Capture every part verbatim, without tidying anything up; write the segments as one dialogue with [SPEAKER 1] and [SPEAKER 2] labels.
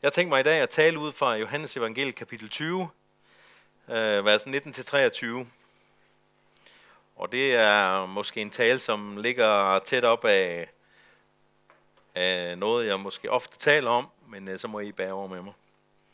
[SPEAKER 1] Jeg tænker mig i dag at tale ud fra Johannes Evangeliet kapitel tyve, øh, vers nitten til treogtyve. Og det er måske en tale, som ligger tæt op af, af noget, jeg måske ofte taler om, men øh, så må I bære over med mig.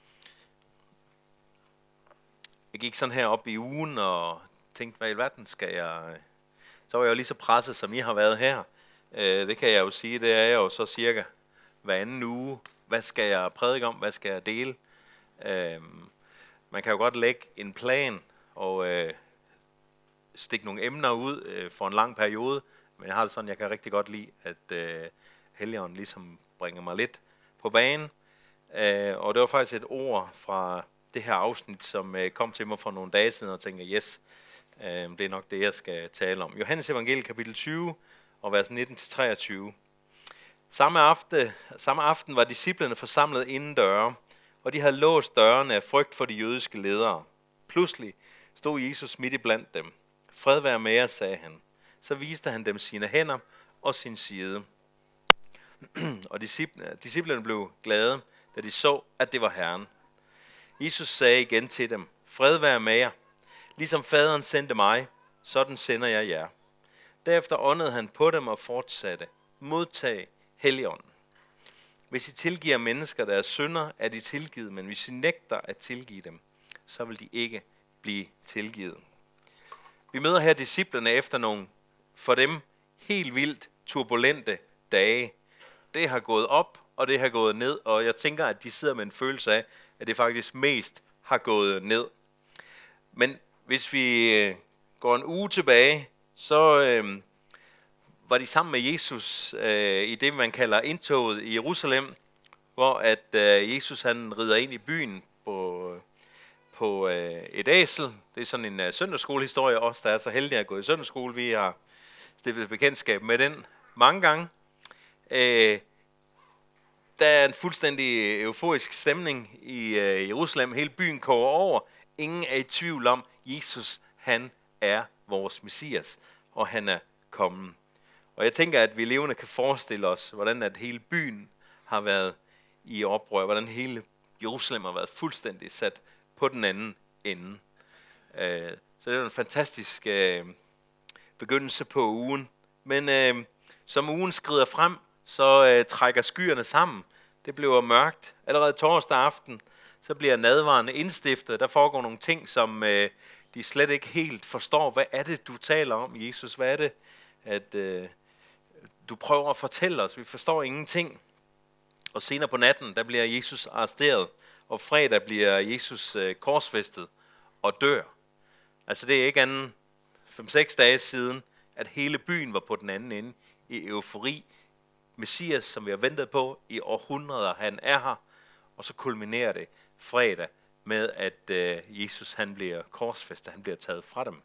[SPEAKER 1] Jeg gik sådan her op i ugen og tænkte, hvad i verden skal jeg... Så var jeg jo lige så presset, som I har været her. Øh, det kan jeg jo sige, det er jeg jo så cirka hver anden uge. Hvad skal jeg prædike om? Hvad skal jeg dele? Øh, man kan jo godt lægge en plan og øh, stikke nogle emner ud øh, for en lang periode. Men jeg har det sådan, jeg kan rigtig godt lide, at øh, Helligånden ligesom bringer mig lidt på banen. Øh, og det var faktisk et ord fra det her afsnit, som øh, kom til mig for nogle dage siden og tænkte, yes, øh, det er nok det, jeg skal tale om. Johannes Evangeliet kapitel tyve og vers nitten til treogtyve. Samme aften, samme aften var disciplene forsamlet inden døre, og de havde låst dørene af frygt for de jødiske ledere. Pludselig stod Jesus midt i blandt dem. Fred være med jer, sagde han. Så viste han dem sine hænder og sin side. Og disciplene blev glade, da de så, at det var Herren. Jesus sagde igen til dem, fred være med jer. Ligesom faderen sendte mig, sådan sender jeg jer. Derefter åndede han på dem og fortsatte, modtag Helligånden. Hvis I tilgiver mennesker deres synder, er de tilgivet, men hvis I nægter at tilgive dem, så vil de ikke blive tilgivet. Vi møder her disciplerne efter nogle for dem helt vildt turbulente dage. Det har gået op, og det har gået ned, og jeg tænker, at de sidder med en følelse af, at det faktisk mest har gået ned. Men hvis vi går en uge tilbage, så øh, var de sammen med Jesus øh, i det, man kalder indtoget i Jerusalem, hvor at øh, Jesus han rider ind i byen på, på øh, et æsel. Det er sådan en uh, søndagsskolehistorie også, der er så heldige at gå i søndagsskole. Vi har stiftet bekendtskab med den mange gange. Øh, der er en fuldstændig euforisk stemning i øh, Jerusalem. Hele byen koger over. Ingen er i tvivl om, Jesus han er vores Messias, og han er kommet. Og jeg tænker, at vi levende kan forestille os, hvordan at hele byen har været i oprør, hvordan hele Jerusalem har været fuldstændig sat på den anden ende. Så det er en fantastisk begyndelse på ugen. Men som ugen skrider frem, så trækker skyerne sammen. Det bliver mørkt. Allerede torsdag aften, så bliver nadveren indstiftet. Der foregår nogle ting, som de slet ikke helt forstår. Hvad er det, du taler om, Jesus? Hvad er det, at øh, du prøver at fortælle os? Vi forstår ingenting. Og senere på natten, der bliver Jesus arresteret. Og fredag bliver Jesus øh, korsfæstet og dør. Altså det er ikke anden fem seks dage siden, at hele byen var på den anden ende i eufori. Messias, som vi har ventet på i århundreder, han er her. Og så kulminerer det fredag med, at øh, Jesus han bliver korsfæstet, han bliver taget fra dem.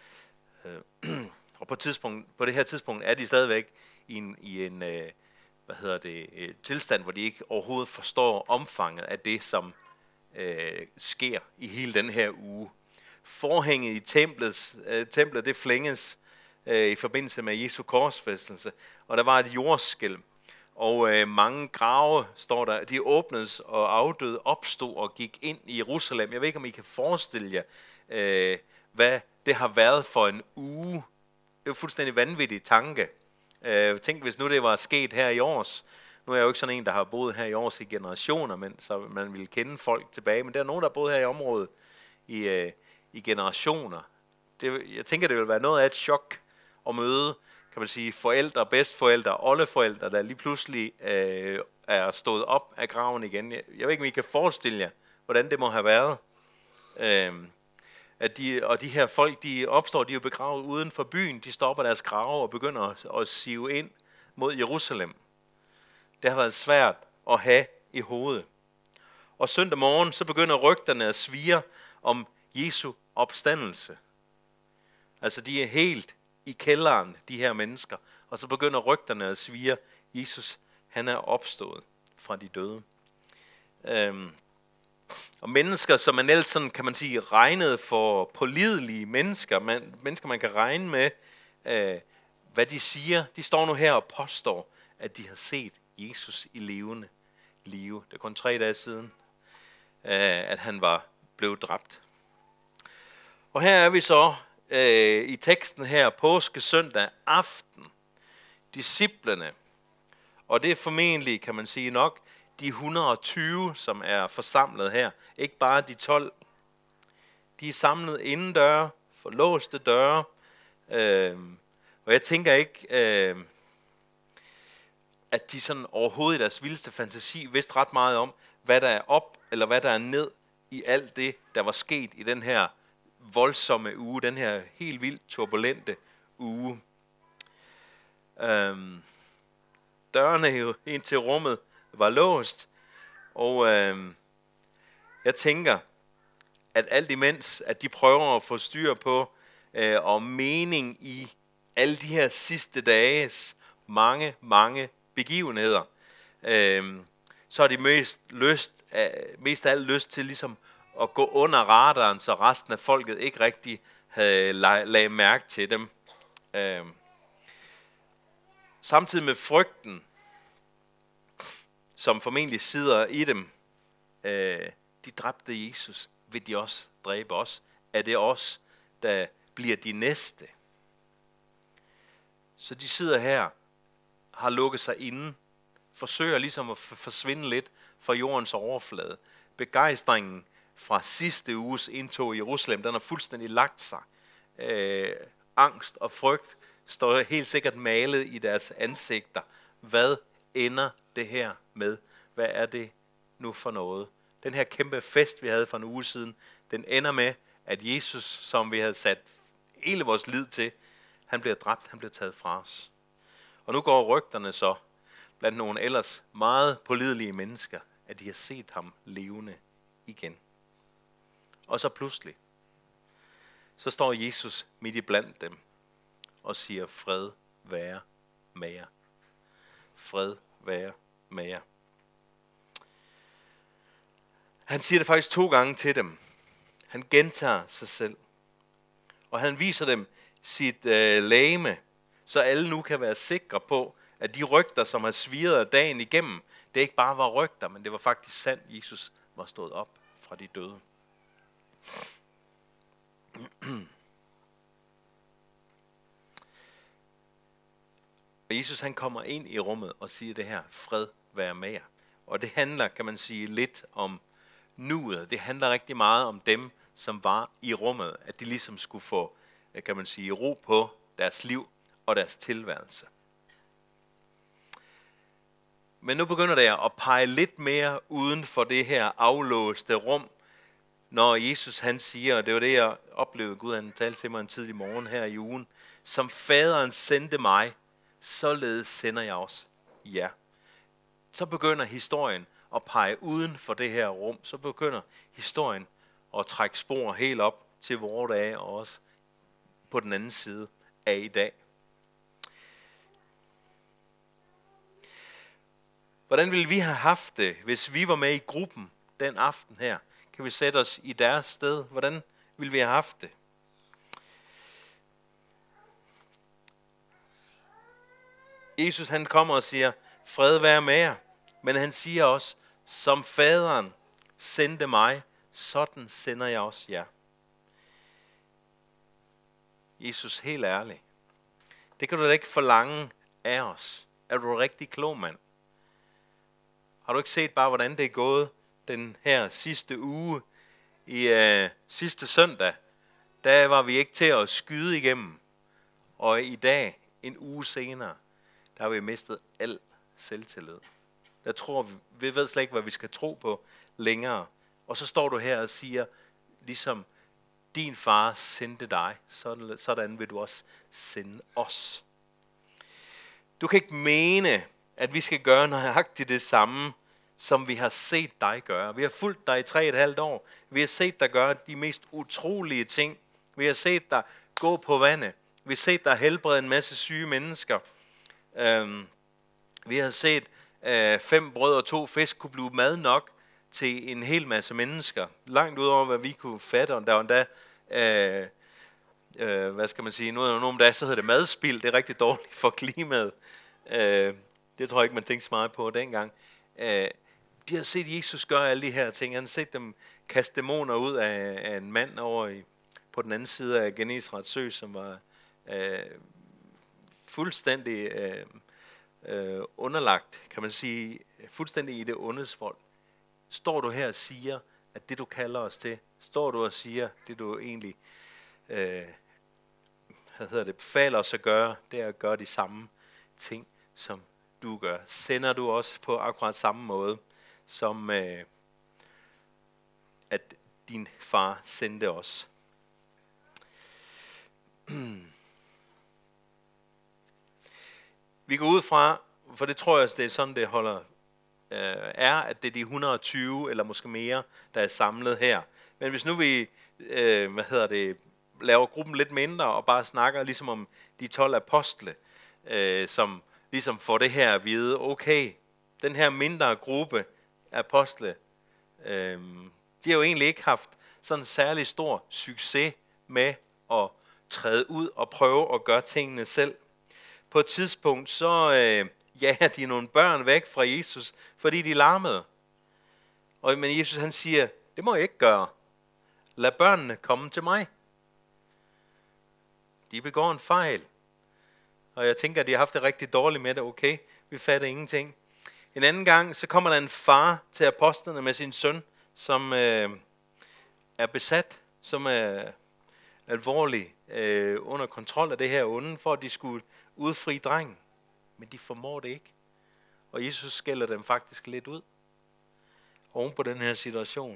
[SPEAKER 1] Øh, og på, tidspunkt, på det her tidspunkt er de stadigvæk i en, i en øh, hvad hedder det, øh, tilstand, hvor de ikke overhovedet forstår omfanget af det, som øh, sker i hele den her uge. Forhænget i templet, øh, templet det flænges øh, i forbindelse med Jesu korsfæstelse, og der var et jordskælv. Og øh, mange grave, står der, de åbnedes og afdøde, opstod og gik ind i Jerusalem. Jeg ved ikke, om I kan forestille jer, øh, hvad det har været for en uge. Det er jo fuldstændig vanvittig tanke. Øh, tænk, hvis nu det var sket her i års. Nu er jeg jo ikke sådan en, der har boet her i års i generationer, men så man ville kende folk tilbage. Men der er nogen, der har boet her i området i, øh, i generationer. Det, jeg tænker, det vil være noget af et chok at møde, kan man sige, forældre, bedstforældre, oldeforældre, der lige pludselig øh, er stået op af graven igen. Jeg, jeg ved ikke, om I kan forestille jer, hvordan det må have været. Øh, at de, og de her folk, de opstår, de er jo begravet uden for byen. De stopper deres grave og begynder at, at sive ind mod Jerusalem. Det har været svært at have i hovedet. Og søndag morgen, så begynder rygterne at svire om Jesu opstandelse. Altså, de er helt i kælderen, de her mennesker. Og så begynder rygterne at svire, Jesus, han er opstået fra de døde. Øhm, og mennesker, som man ellers sådan, kan man sige, regnede for pålidelige mennesker, man, mennesker man kan regne med, øh, hvad de siger, de står nu her og påstår, at de har set Jesus i levende. live. Det er kun tre dage siden, at han var blevet dræbt. Og her er vi så øh, i teksten her, påskesøndag aften, disciplene, og det er formentlig, kan man sige nok, de et hundrede og tyve, som er forsamlet her, ikke bare de tolv. De er samlet indendøre, for låste døre, øh, og jeg tænker ikke, øh, at de sådan overhovedet i deres vildeste fantasi vidste ret meget om, hvad der er op, eller hvad der er ned i alt det, der var sket i den her voldsomme uge, den her helt vildt turbulente uge. Øhm, dørene jo ind til rummet var låst, og øhm, jeg tænker, at alt imens, at de prøver at få styr på øh, og mening i alle de her sidste dages mange, mange begivenheder, øhm, så har de mest lyst, mest af alt lyst til ligesom at gå under radaren, så resten af folket ikke rigtig havde lagt mærke til dem. Øh. Samtidig med frygten, som formentlig sidder i dem, øh, de dræbte Jesus, vil de også dræbe os. Er det os, der bliver de næste? Så de sidder her, har lukket sig inde, forsøger ligesom at forsvinde lidt fra jordens overflade. Begejstringen fra sidste uges indtog i Jerusalem, den har fuldstændig lagt sig. Øh, angst og frygt står helt sikkert malet i deres ansigter. Hvad ender det her med? Hvad er det nu for noget? Den her kæmpe fest, vi havde for en uge siden, den ender med, at Jesus, som vi havde sat hele vores lid til, han bliver dræbt, han bliver taget fra os. Og nu går rygterne så blandt nogle ellers meget pålidelige mennesker, at de har set ham levende igen. Og så pludselig, så står Jesus midt i blandt dem og siger, fred være med jer. Fred være med jer. Han siger det faktisk to gange til dem. Han gentager sig selv. Og han viser dem sit øh, legeme, så alle nu kan være sikre på, at de rygter, som har svirret dagen igennem, det ikke bare var rygter, men det var faktisk sandt, Jesus var stået op fra de døde. Og Jesus han kommer ind i rummet og siger det her, fred være med jer. Og det handler, kan man sige, lidt om nuet. Det handler rigtig meget om dem, som var i rummet, at de ligesom skulle få, kan man sige, ro på deres liv og deres tilværelse. Men nu begynder det at pege lidt mere uden for det her aflåste rum, når Jesus han siger, og det var det, jeg oplevede, Gud han talte til mig en tidlig morgen her i ugen, som faderen sendte mig, således sender jeg også jer. Så begynder historien at pege uden for det her rum, så begynder historien at trække spor helt op til vores dage, og også på den anden side af i dag. Hvordan ville vi have haft det, hvis vi var med i gruppen den aften her? Kan vi sætte os i deres sted? Hvordan ville vi have haft det? Jesus han kommer og siger, fred være med jer. Men han siger også, som faderen sendte mig, sådan sender jeg også jer. Jesus, helt ærlig. Det kan du da ikke forlange af os. Er du en rigtig klog mand? Har du ikke set bare, hvordan det er gået den her sidste uge? I øh, sidste søndag, der var vi ikke til at skyde igennem. Og i dag, en uge senere, der har vi mistet al selvtillid. Der tror vi, vi ved slet ikke, hvad vi skal tro på længere. Og så står du her og siger, ligesom din far sendte dig, sådan, sådan vil du også sende os. Du kan ikke mene, at vi skal gøre nøjagtigt det samme, som vi har set dig gøre. Vi har fulgt dig i tre og et halvt år. Vi har set dig gøre de mest utrolige ting. Vi har set dig gå på vandet. Vi har set dig helbrede en masse syge mennesker. Øhm, vi har set øh, fem brød og to fisk kunne blive mad nok til en hel masse mennesker. Langt ud over, hvad vi kunne fatte. Og der var endda, øh, øh, hvad skal man sige, nu er der nogle dage, så hedder det madspild. Det er rigtig dårligt for klimaet. Øh, det tror jeg ikke, man tænkte så meget på dengang. Øh, de har set Jesus gøre alle de her ting. Han har set dem kaste dæmoner ud af, af en mand over i, på den anden side af Genesarets sø, som var øh, fuldstændig øh, øh, underlagt, kan man sige, fuldstændig i det ondes vold. Står du her og siger, at det du kalder os til, står du og siger, det du egentlig øh, hvad hedder det, befaler os at gøre, det er at gøre de samme ting, som du gør. Sender du os på akkurat samme måde, som øh, at din far sendte os. Vi går ud fra, for det tror jeg, det er sådan, det holder, øh, er, at det er de et hundrede og tyve eller måske mere, der er samlet her. Men hvis nu vi, øh, hvad hedder det, laver gruppen lidt mindre og bare snakker ligesom om de tolv apostle, øh, som ligesom får det her at vide, okay, den her mindre gruppe apostle, øh, de har jo egentlig ikke haft sådan en særlig stor succes med at træde ud og prøve at gøre tingene selv. På et tidspunkt så øh, jager de nogle børn væk fra Jesus, fordi de larmede. Og men Jesus han siger, det må jeg ikke gøre. Lad børnene komme til mig. De begår en fejl. Og jeg tænker, at de har haft det rigtig dårligt med det. Okay, vi fatter ingenting. En anden gang, så kommer der en far til apostlene med sin søn, som øh, er besat, som er alvorlig øh, under kontrol af det her onde, for at de skulle udfri drengen. Men de formår det ikke. Og Jesus skælder dem faktisk lidt ud oven på den her situation.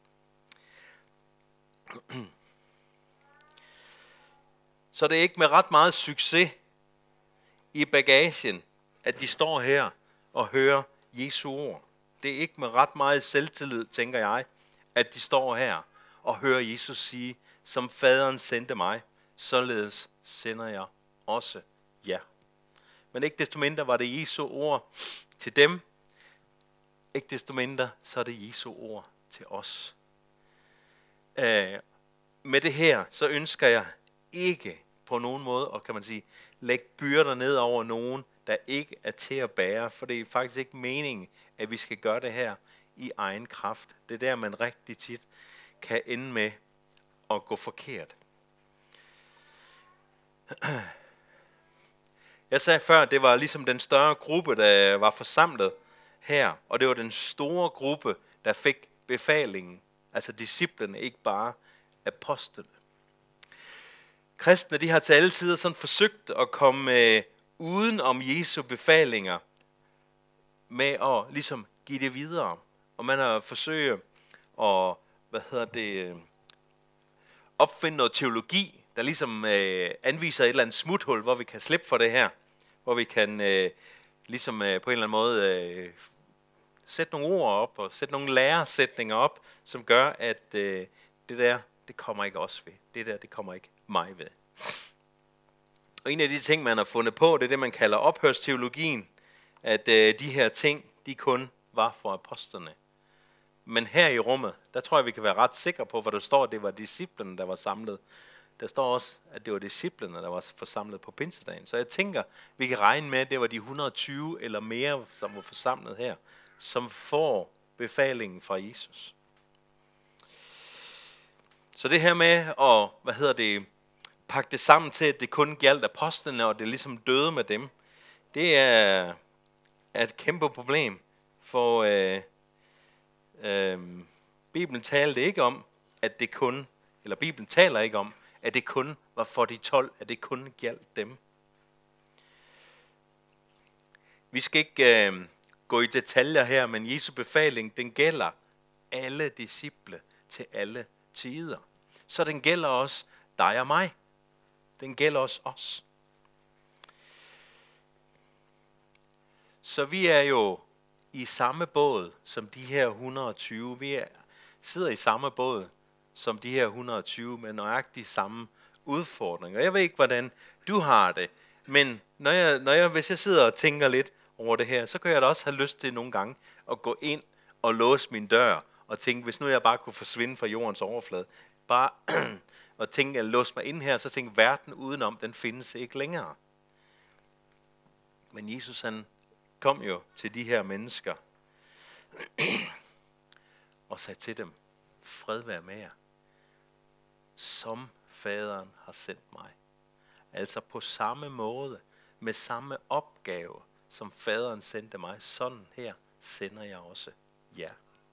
[SPEAKER 1] Så det er ikke med ret meget succes i bagagen, at de står her og hører Jesu ord. Det er ikke med ret meget selvtillid, tænker jeg, at de står her og hører Jesus sige, som faderen sendte mig, således sender jeg også jer. Men ikke desto mindre var det Jesu ord til dem. Ikke desto mindre, så er det Jesu ord til os. Øh, med det her, så ønsker jeg ikke på nogen måde, og kan man sige, lægge byrder ned over nogen, der ikke er til at bære, for det er faktisk ikke meningen, at vi skal gøre det her i egen kraft. Det er der, man rigtig tit kan ende med at gå forkert. Jeg sagde før, at det var ligesom den større gruppe, der var forsamlet her, og det var den store gruppe, der fik befalingen, altså disciplene, ikke bare apostlene. Kristne, de har til alle tider sådan forsøgt at komme øh, uden om Jesu befalinger med at ligesom give det videre. Og man har forsøgt at, hvad hedder det, opfinde noget teologi, der ligesom øh, anviser et eller andet smuthul, hvor vi kan slippe for det her. Hvor vi kan øh, ligesom øh, på en eller anden måde øh, sætte nogle ord op og sætte nogle læresætninger op, som gør, at øh, det der, det kommer ikke os ved. Det der, det kommer ikke mig ved. Og en af de ting, man har fundet på, det er det, man kalder ophørsteologien, at øh, de her ting, de kun var for apostlene. Men her i rummet, der tror jeg, vi kan være ret sikre på, hvor der står, at det var disciplene, der var samlet. Der står også, at det var disciplene, der var forsamlet på pinsedagen. Så jeg tænker, vi kan regne med, at det var de et hundrede og tyve eller mere, som var forsamlet her, som får befalingen fra Jesus. Så det her med at, hvad hedder det, pakke det sammen til, at det kun gjaldt apostlene, og det ligesom døde med dem, det er, er et kæmpe problem. For øh, øh, Bibelen talte ikke om, at det kun, eller Bibelen taler ikke om, at det kun var for de tolv, at det kun gjaldt dem. Vi skal ikke øh, gå i detaljer her, men Jesu befaling, den gælder alle disciple til alle tider. Så den gælder også dig og mig. Den gælder også os. Så vi er jo i samme båd som de her et hundrede og tyve. Vi er, sidder i samme båd som de her et hundrede og tyve med nøjagtigt samme udfordringer. Jeg ved ikke, hvordan du har det, men når jeg, når jeg, hvis jeg sidder og tænker lidt over det her, så kan jeg da også have lyst til nogle gange at gå ind og låse min dør og tænke, hvis nu jeg bare kunne forsvinde fra jordens overflade, bare og tænke, at låse mig ind her, så tænke, verden udenom, den findes ikke længere. Men Jesus, han kom jo til de her mennesker og sagde til dem, fred være med jer, som faderen har sendt mig. Altså på samme måde, med samme opgave, som faderen sendte mig, sådan her sender jeg også jer.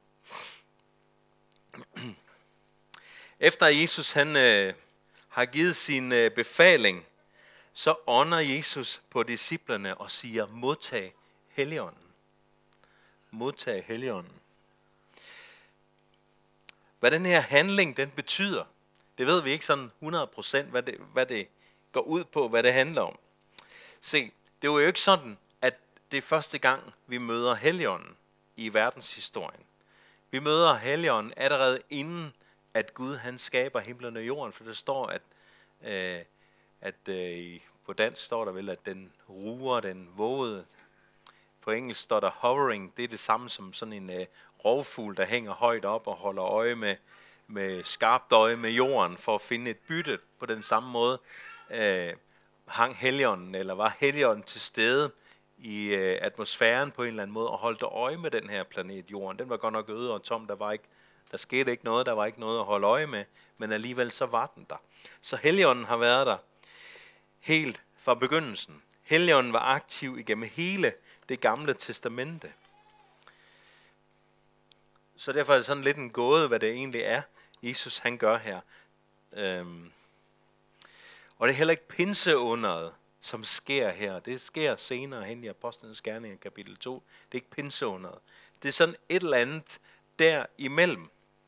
[SPEAKER 1] Efter Jesus han øh, har givet sin øh, befaling, så ånder Jesus på disciplerne og siger, modtag Helligånden. Modtag Helligånden. Hvad den her handling den betyder, det ved vi ikke sådan hundrede procent, hvad det, hvad det går ud på, hvad det handler om. Se, det var jo ikke sådan, at det er første gang, vi møder Helligånden i verdenshistorien. Vi møder Helligånden allerede inden, at Gud han skaber himlen og jorden, for der står, at, øh, at øh, på dansk står der vel, at den ruer, den vågede. På engelsk står der hovering, det er det samme som sådan en øh, rovfugl, der hænger højt op og holder øje med, med skarpt øje med jorden, for at finde et bytte. På den samme måde øh, hang Helligånden, eller var Helligånden til stede i øh, atmosfæren på en eller anden måde, og holdt øje med den her planet jorden. Den var godt nok øde og tom, der var ikke, der skete ikke noget, der var ikke noget at holde øje med, men alligevel så var den der. Så Helligånden har været der helt fra begyndelsen. Helligånden var aktiv igennem hele det gamle testamente. Så derfor er det sådan lidt en gåde, hvad det egentlig er, Jesus han gør her. Øhm. Og det er heller ikke pinseunderet, som sker her. Det sker senere hen i Apostlenes Gerninger kapitel to. Det er ikke pinseunderet. Det er sådan et eller andet derimellem.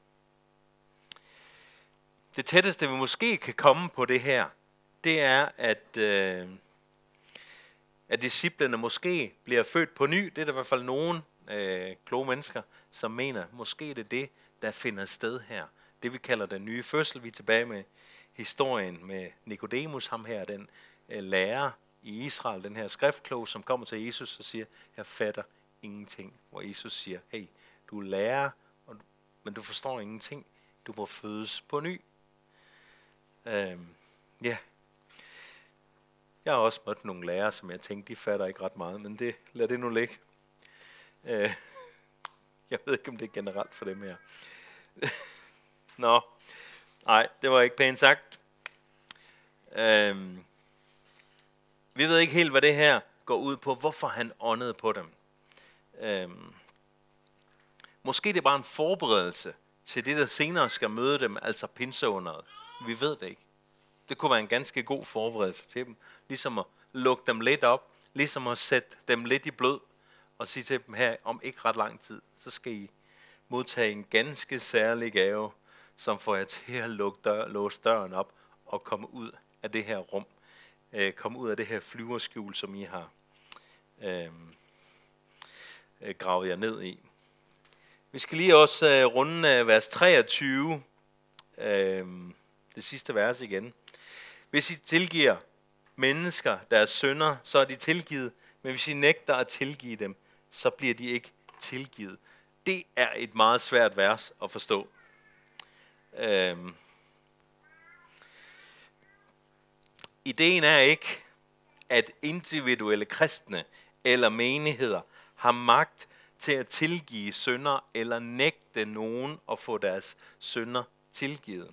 [SPEAKER 1] Det tætteste, vi måske kan komme på det her, det er, at, øh, at disciplene måske bliver født på ny. Det er der i hvert fald nogen øh, kloge mennesker, som mener, måske det er det, der finder sted her. Det vi kalder den nye fødsel. Vi er tilbage med historien med Nikodemus, ham her, den øh, lærer i Israel, den her skriftklog, som kommer til Jesus og siger, jeg fatter ingenting. Hvor Jesus siger, hey, du er lærer, og, men du forstår ingenting. Du må fødes på ny. Øhm, ja. Yeah. Jeg har også mødt nogle lærere, som jeg tænkte, de fatter ikke ret meget, men det, lad det nu ligge. Øh, jeg ved ikke, om det er generelt for dem her. Nå, nej, det var ikke pænt sagt. Øhm, vi ved ikke helt, hvad det her går ud på, hvorfor han åndede på dem. Øhm, måske det er bare en forberedelse til det, der senere skal møde dem, altså pinseunderet. Vi ved det ikke. Det kunne være en ganske god forberedelse til dem. Ligesom at lukke dem lidt op. Ligesom at sætte dem lidt i blød. Og sige til dem her, om ikke ret lang tid, så skal I modtage en ganske særlig gave, som får jer til at lukke dør, låse døren op og komme ud af det her rum. Øh, komme ud af det her flyverskjul, som I har øh, øh, gravet jer ned i. Vi skal lige også øh, runde øh, vers treogtyve. Øh, det sidste vers igen. Hvis I tilgiver mennesker deres synder, så er de tilgivet. Men hvis I nægter at tilgive dem, så bliver de ikke tilgivet. Det er et meget svært vers at forstå. Øhm. Ideen er ikke, at individuelle kristne eller menigheder har magt til at tilgive synder eller nægte nogen at få deres synder tilgivet.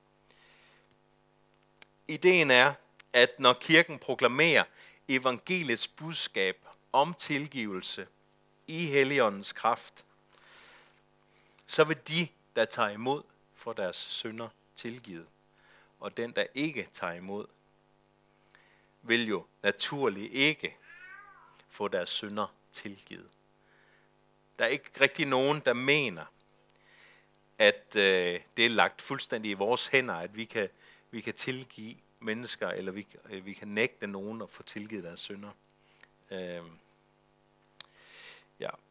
[SPEAKER 1] Ideen er, at når kirken proklamerer evangeliets budskab om tilgivelse i Helligåndens kraft, så vil de, der tager imod, få deres synder tilgivet. Og den, der ikke tager imod, vil jo naturligt ikke få deres synder tilgivet. Der er ikke rigtig nogen, der mener, at øh, det er lagt fuldstændig i vores hænder, at vi kan, vi kan tilgive mennesker, eller vi, øh, vi kan nægte nogen at få tilgivet deres synder. Øh, ja.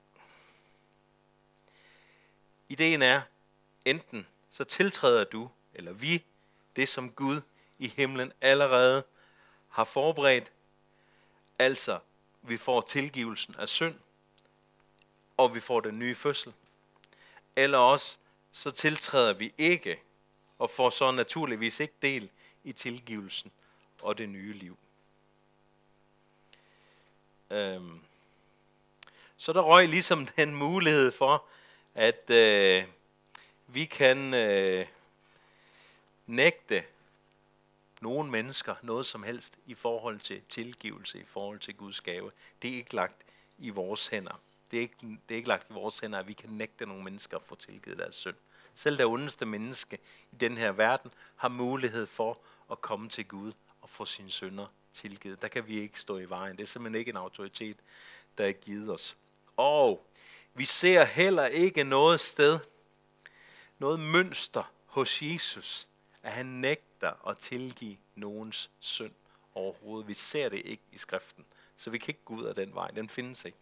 [SPEAKER 1] Ideen er, enten så tiltræder du, eller vi, det som Gud i himlen allerede har forberedt, altså vi får tilgivelsen af synd, og vi får den nye fødsel. Eller også så tiltræder vi ikke, og får så naturligvis ikke del i tilgivelsen og det nye liv. Øhm. Så der røg ligesom den mulighed for, at øh, vi kan øh, nægte nogle mennesker noget som helst i forhold til tilgivelse, i forhold til Guds gave. Det er ikke lagt i vores hænder. Det er ikke, det er ikke lagt i vores hænder, at vi kan nægte nogle mennesker at få tilgivet deres synd. Selv det ondeste menneske i den her verden har mulighed for at komme til Gud og få sine synder tilgivet. Der kan vi ikke stå i vejen. Det er simpelthen ikke en autoritet, der er givet os. Og vi ser heller ikke noget sted, noget mønster hos Jesus, at han nægter at tilgive nogens synd overhovedet. Vi ser det ikke i skriften, så vi kan ikke gå ud af den vej. Den findes ikke.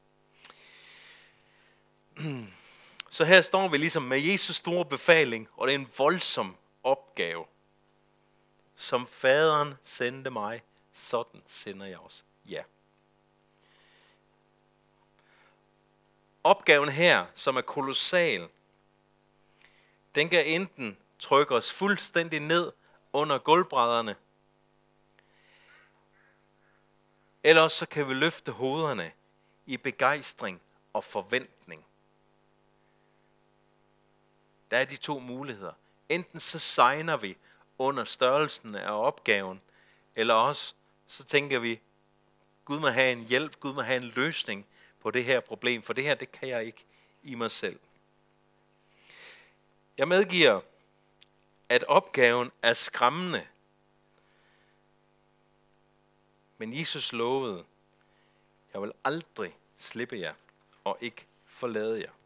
[SPEAKER 1] Så her står vi ligesom med Jesus store befaling, og det er en voldsom opgave. Som faderen sendte mig, sådan sender jeg også jer. Opgaven her, som er kolossal, den kan enten trykke os fuldstændig ned under gulvbrædderne, eller så kan vi løfte hovederne i begejstring og forventning. Der er de to muligheder. Enten så sejner vi under størrelsen af opgaven, eller også så tænker vi, Gud må have en hjælp, Gud må have en løsning på det her problem, for det her, det kan jeg ikke i mig selv. Jeg medgiver, at opgaven er skræmmende, men Jesus lovede, jeg vil aldrig slippe jer og ikke forlade jer.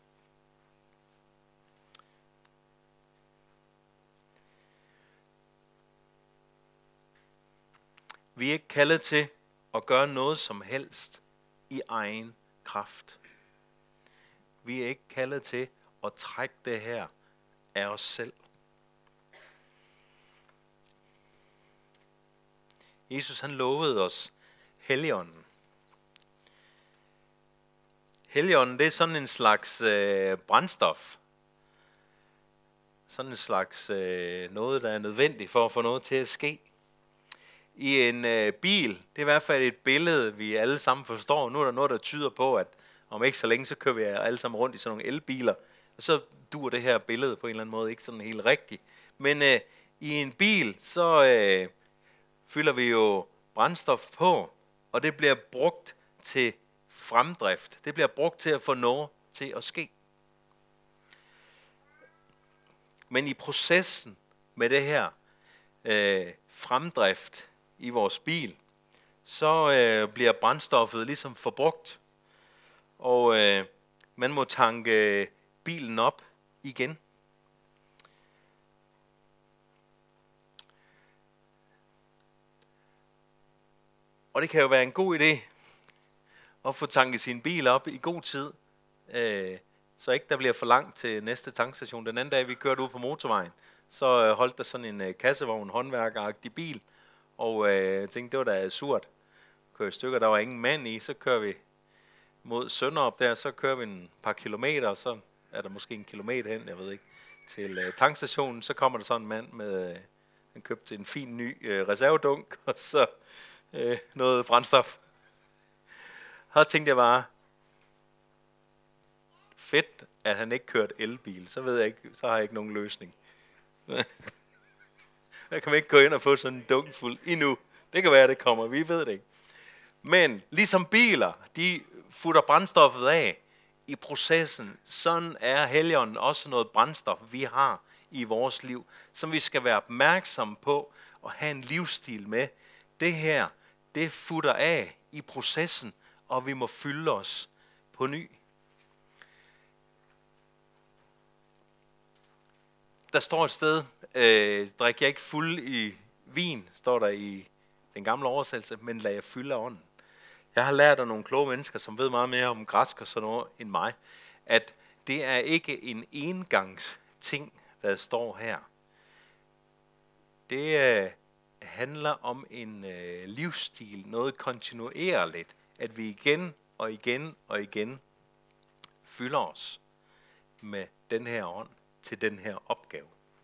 [SPEAKER 1] Vi er ikke kaldet til at gøre noget som helst i egen kraft. Vi er ikke kaldet til at trække det her af os selv. Jesus han lovede os Helligånden. Helligånden det er sådan en slags øh, brændstof. Sådan en slags øh, noget, der er nødvendigt for at få noget til at ske. I en øh, bil, det er i hvert fald et billede, vi alle sammen forstår. Nu er der noget, der tyder på, at om ikke så længe, så kører vi alle sammen rundt i sådan nogle elbiler. Og så dur det her billede på en eller anden måde ikke sådan helt rigtigt. Men øh, i en bil, så øh, fylder vi jo brændstof på, og det bliver brugt til fremdrift. Det bliver brugt til at få noget til at ske. Men i processen med det her øh, fremdrift i vores bil, så øh, bliver brændstoffet ligesom forbrugt, og øh, man må tanke bilen op igen. Og det kan jo være en god idé at få tanket sin bil op i god tid, øh, så ikke der bliver for langt til næste tankstation. Den anden dag, vi kørte ud på motorvejen, så øh, holdt der sådan en øh, kassevogn, håndværkeragtig bil, og øh, jeg tænkte, det var da surt. Kører i stykker, der var ingen mand i, så kører vi mod Sønderup der, så kører vi en par kilometer, og så er der måske en kilometer hen, jeg ved ikke, til øh, tankstationen, så kommer der sådan en mand med, øh, han købte en fin ny øh, reservedunk, og så øh, noget brændstof. Så tænkte jeg bare, fedt, at han ikke kørte elbil, så ved jeg ikke, så har jeg ikke nogen løsning. Der kan man ikke gå ind og få sådan en dunk fuld endnu. Det kan være, det kommer, vi ved det ikke. Men ligesom biler, de futter brændstoffet af i processen, sådan er Helligånden også noget brændstof, vi har i vores liv, som vi skal være opmærksomme på og have en livsstil med. Det her, det futter af i processen, og vi må fylde os på ny. Der står et sted, øh, drik jeg ikke fuld i vin, står der i den gamle oversættelse, men lad jeg fylde af ånden. Jeg har lært af nogle kloge mennesker, som ved meget mere om græsk og sådan noget end mig, at det er ikke en engangsting, der står her. Det øh, handler om en øh, livsstil, noget kontinuerligt, at vi igen og igen og igen fylder os med den her ånd til den her opgave.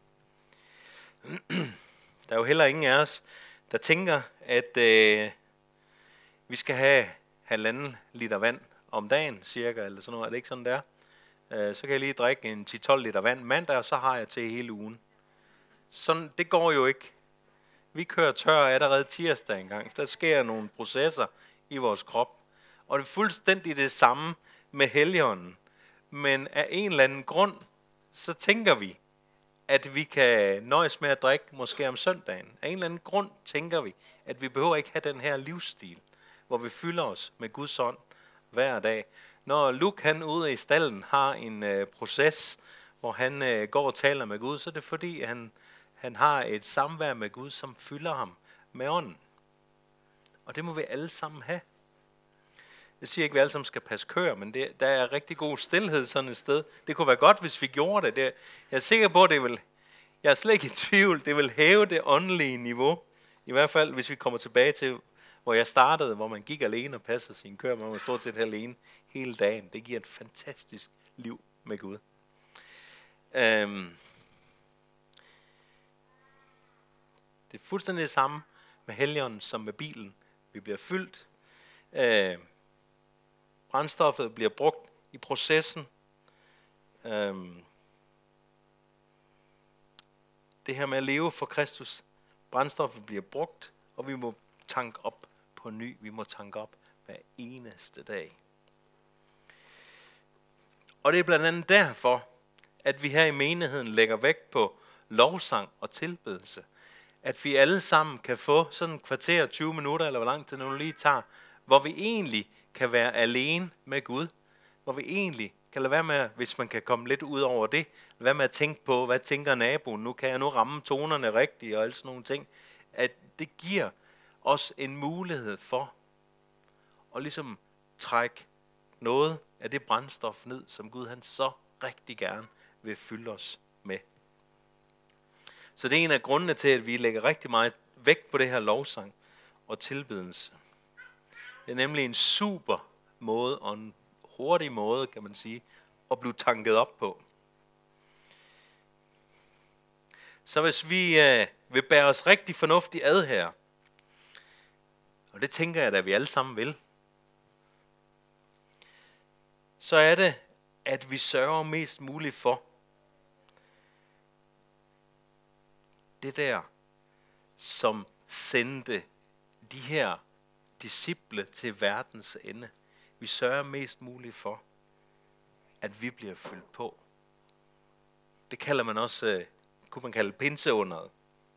[SPEAKER 1] Der er jo heller ingen af os, der tænker, at øh, vi skal have halvanden liter vand om dagen cirka, eller sådan noget. Er det ikke sådan der? Øh, så kan jeg lige drikke en ti til tolv liter vand mandag, og så har jeg til hele ugen. Sådan, det går jo ikke. Vi kører tør allerede tirsdag engang. Der sker nogle processer i vores krop. Og det er fuldstændig det samme med Helligånden. Men af en eller anden grund, så tænker vi, at vi kan nøjes med at drikke måske om søndagen. Af en eller anden grund tænker vi, at vi behøver ikke have den her livsstil, hvor vi fylder os med Guds ånd hver dag. Når Luke han ude i stallen har en øh, proces, hvor han øh, går og taler med Gud, så er det fordi, han, han har et samvær med Gud, som fylder ham med ånden. Og det må vi alle sammen have. Jeg siger ikke, at vi alle sammen skal passe køer, men det, der er rigtig god stilhed sådan et sted. Det kunne være godt, hvis vi gjorde det. det jeg er sikker på, at det vil, jeg er slet ikke i tvivl, det vil hæve det åndelige niveau. I hvert fald, hvis vi kommer tilbage til, hvor jeg startede, hvor man gik alene og passede sine køer. Man var stort set alene hele dagen. Det giver et fantastisk liv med Gud. Øhm. Det er fuldstændig det samme med Helligånden som med bilen. Vi bliver fyldt. Øh. Brændstoffet bliver brugt i processen. Øhm. Det her med at leve for Kristus. Brændstoffet bliver brugt, og vi må tanke op på ny. Vi må tanke op hver eneste dag. Og det er blandt andet derfor, at vi her i menigheden lægger vægt på lovsang og tilbedelse. At vi alle sammen kan få sådan en kvarter, tyve minutter, eller hvor lang tid nu lige tager, hvor vi egentlig kan være alene med Gud. Hvor vi egentlig kan lade være med, hvis man kan komme lidt ud over det, lade være med at tænke på, hvad tænker naboen? Nu kan jeg nu ramme tonerne rigtigt og alle sådan nogle ting. At det giver os en mulighed for at ligesom trække noget af det brændstof ned, som Gud han så rigtig gerne vil fylde os med. Så det er en af grundene til, at vi lægger rigtig meget vægt på det her lovsang og tilbedelse. Det er nemlig en super måde og en hurtig måde, kan man sige, at blive tanket op på. Så hvis vi øh, vil bære os rigtig fornuftigt ad her, og det tænker jeg, at vi alle sammen vil, så er det, at vi sørger mest muligt for det der, som sendte de her disciple til verdens ende. Vi sørger mest muligt for, at vi bliver fyldt på. Det kalder man også, kunne man kalde pinseunderet.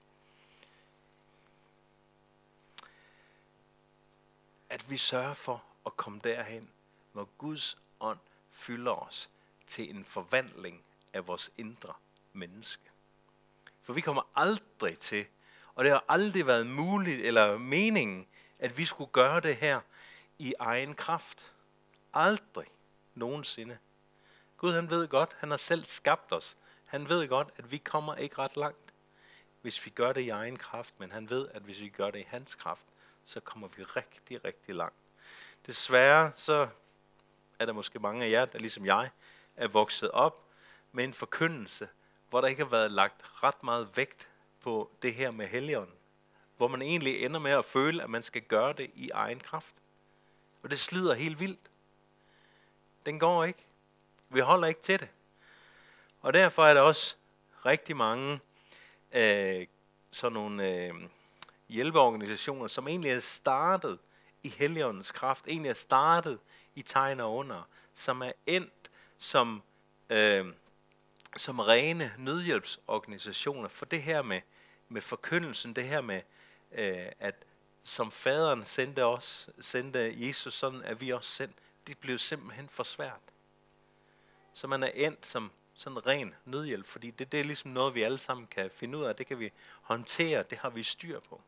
[SPEAKER 1] At vi sørger for at komme derhen, hvor Guds ånd fylder os til en forvandling af vores indre menneske. For vi kommer aldrig til, og det har aldrig været muligt eller meningen, at vi skulle gøre det her i egen kraft. Aldrig nogensinde. Gud han ved godt, han har selv skabt os. Han ved godt, at vi kommer ikke ret langt, hvis vi gør det i egen kraft. Men han ved, at hvis vi gør det i hans kraft, så kommer vi rigtig, rigtig langt. Desværre så er der måske mange af jer, der ligesom jeg, er vokset op med en forkyndelse, hvor der ikke har været lagt ret meget vægt på det her med Helligånden. Hvor man egentlig ender med at føle, at man skal gøre det i egen kraft. Og det slider helt vildt. Den går ikke. Vi holder ikke til det. Og derfor er der også rigtig mange øh, sådan nogle øh, hjælpeorganisationer, som egentlig er startet i Helligåndens kraft, egentlig er startet i tegn og under, som er endt som, øh, som rene nødhjælpsorganisationer. For det her med, med forkyndelsen, det her med, øh, at som faderen sendte os, sendte Jesus, sådan er vi også sendt, det blev simpelthen for svært. Så man er endt som sådan ren nødhjælp, fordi det, det er ligesom noget, vi alle sammen kan finde ud af, det kan vi håndtere, det har vi styr på.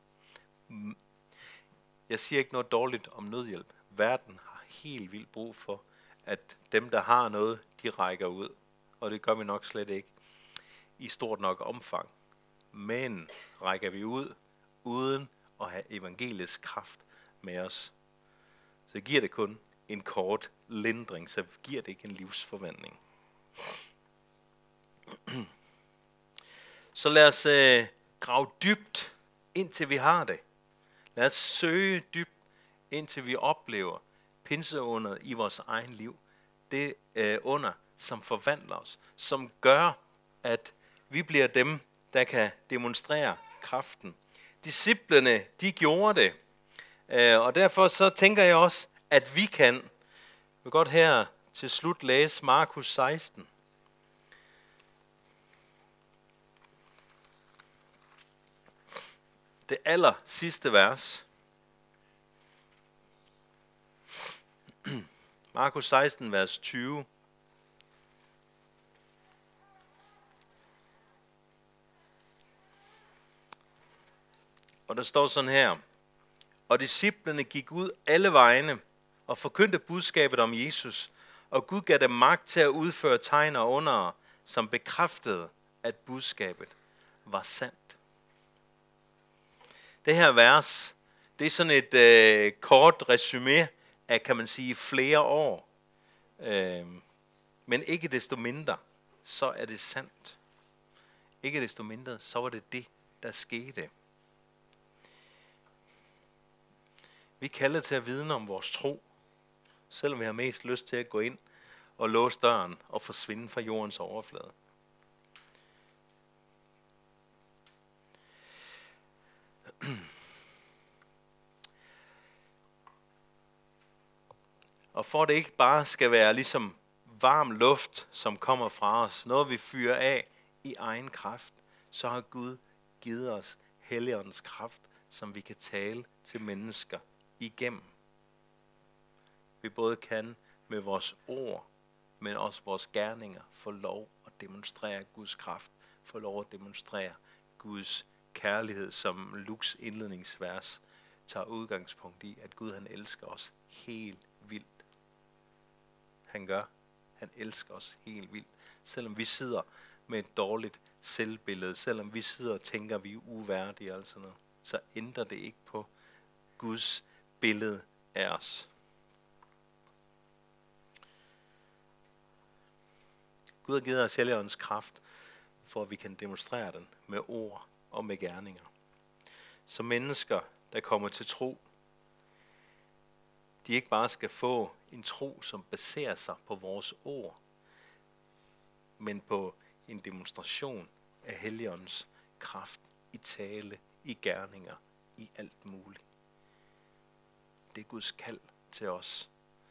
[SPEAKER 1] Jeg siger ikke noget dårligt om nødhjælp. Verden har helt vildt brug for, at dem, der har noget, de rækker ud. Og det gør vi nok slet ikke i stort nok omfang. Men rækker vi ud, uden at have evangeliets kraft med os, så giver det kun en kort lindring, så giver det ikke en livsforvandling. Så lad os øh, grave dybt, indtil vi har det. Lad os søge dybt, indtil vi oplever pinseunderet i vores egen liv. Det øh, under, som forvandler os, som gør, at vi bliver dem, der kan demonstrere kraften. Disciplene, de gjorde det, øh, og derfor så tænker jeg også, at vi kan. Jeg vil godt her til slut læse Markus seksten. Det aller sidste vers. Markus seksten, vers tyve. Og der står sådan her. Og disciplene gik ud alle vegne og forkyndte budskabet om Jesus, og Gud gav dem magt til at udføre tegn og undere, som bekræftede, at budskabet var sandt. Det her vers, det er sådan et øh, kort resumé af, kan man sige, flere år. Øh, men ikke desto mindre, så er det sandt. Ikke desto mindre, så var det det, der skete. Vi er kaldet til at vidne om vores tro, selvom vi har mest lyst til at gå ind og låse døren og forsvinde fra jordens overflade. Og for det ikke bare skal være ligesom varm luft, som kommer fra os, noget vi fyrer af i egen kraft, så har Gud givet os Helligåndens kraft, som vi kan tale til mennesker igennem. Vi både kan med vores ord, men også vores gerninger få lov at demonstrere Guds kraft, få lov at demonstrere Guds kærlighed, som Luks indledningsvers tager udgangspunkt i, at Gud han elsker os helt vildt. Han gør, han elsker os helt vildt. Selvom vi sidder med et dårligt selvbillede, selvom vi sidder og tænker, at vi er uværdige, altså noget, så ændrer det ikke på Guds billede af os. Gud har givet os Helligåndens kraft, for at vi kan demonstrere den med ord og med gerninger. Så mennesker, der kommer til tro, de ikke bare skal få en tro, som baserer sig på vores ord, men på en demonstration af Helligåndens kraft i tale, i gerninger, i alt muligt. Det er Guds kald til os.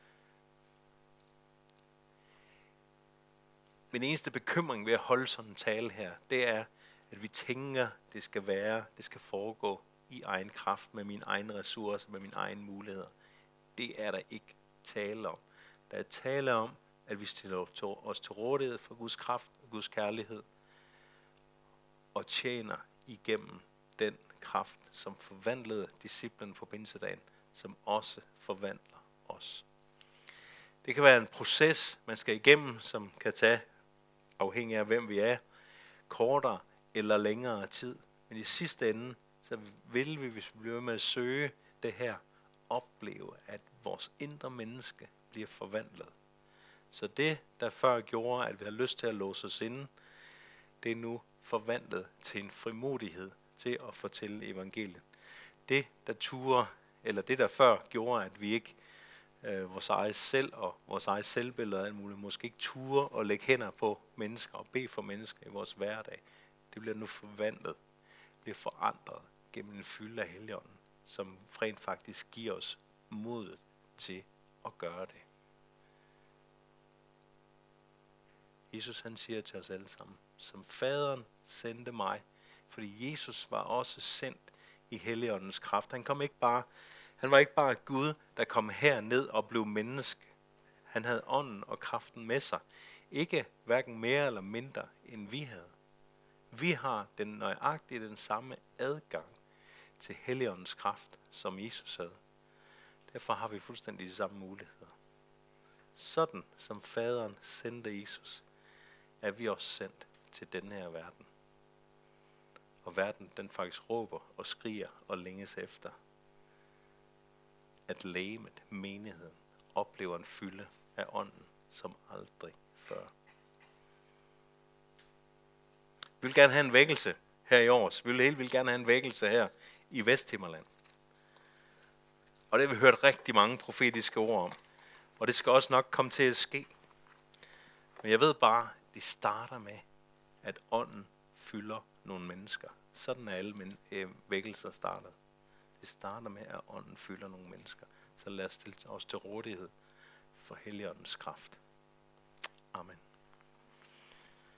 [SPEAKER 1] Min eneste bekymring ved at holde sådan en tale her, det er, at vi tænker, det skal være, det skal foregå i egen kraft, med mine egne ressourcer, med mine egne muligheder. Det er der ikke tale om. Der er tale om, at vi stiller os til rådighed for Guds kraft og Guds kærlighed, og tjener igennem den kraft, som forvandlede disciplen på pinsedagen, som også forvandler os. Det kan være en proces, man skal igennem, som kan tage, afhængig af hvem vi er, kortere eller længere tid. Men i sidste ende, så vil vi, hvis vi bliver med at søge det her, opleve, at vores indre menneske bliver forvandlet. Så det, der før gjorde, at vi har lyst til at låse os inde, det er nu forvandlet til en frimodighed til at fortælle evangeliet. Det, der turer, eller det, der før gjorde, at vi ikke øh, vores eget selv og vores eget selvbillede og alt muligt, måske ikke turer og lægge hænder på mennesker og bede for mennesker i vores hverdag, det bliver nu forvandlet, bliver forandret gennem en fylde af Helligånden, som rent faktisk giver os modet til at gøre det. Jesus han siger til os alle sammen, som faderen sendte mig, fordi Jesus var også sendt i Helligåndens kraft. Han kom ikke bare, han var ikke bare Gud, der kom herned og blev menneske. Han havde ånden og kraften med sig. Ikke hverken mere eller mindre, end vi havde. Vi har den nøjagtige den samme adgang til Helligåndens kraft, som Jesus havde. Derfor har vi fuldstændig de samme muligheder. Sådan som faderen sendte Jesus, er vi også sendt til denne her verden. Og verden, den faktisk råber og skriger og længes efter, at legemet, menigheden, oplever en fylde af ånden, som aldrig før. Vi vil gerne have en vækkelse her i år. Vi vil helt vildt gerne have en vækkelse her i Vesthimmerland. Og det har vi hørt rigtig mange profetiske ord om. Og det skal også nok komme til at ske. Men jeg ved bare, det starter med, at ånden fylder nogle mennesker. Sådan er alle men- øh, vækkelser startet. Det starter med, at ånden fylder nogle mennesker. Så lad os stille os til rådighed for Helligåndens kraft. Amen.